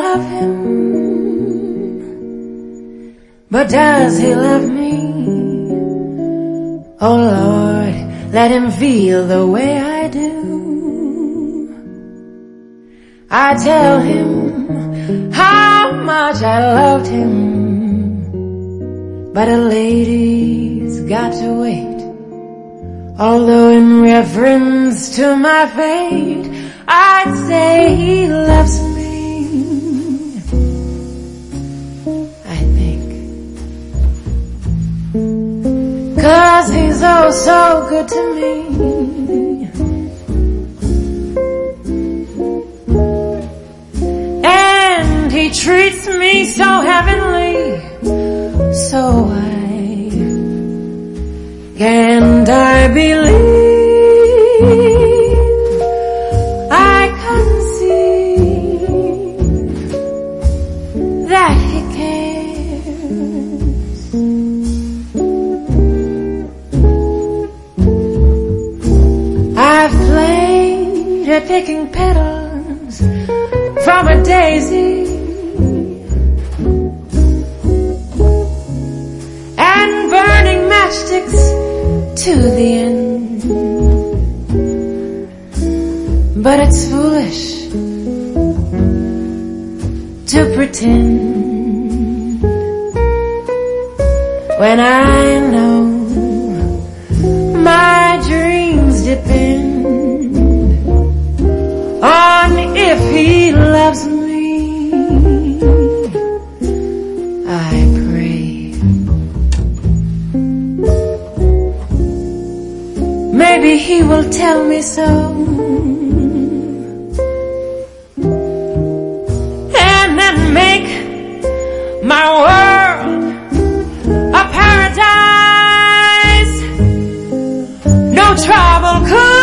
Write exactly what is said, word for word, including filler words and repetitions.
love him, but does he love me? Oh Lord, let him feel the way I do. I tell him how much I loved him, but a lady's got to wait. Although in reference to my fate, I'd say he loves me. I think, 'cause he's oh so good to me. And he treats me so heavenly, so I can't I believe I couldn't see that he cares. I've played at picking petals from a daisy and burning matchsticks to the end, but it's foolish to pretend when I know my dreams depend on if he loves me. I pray maybe he will tell me so, and then make my world a paradise no trouble could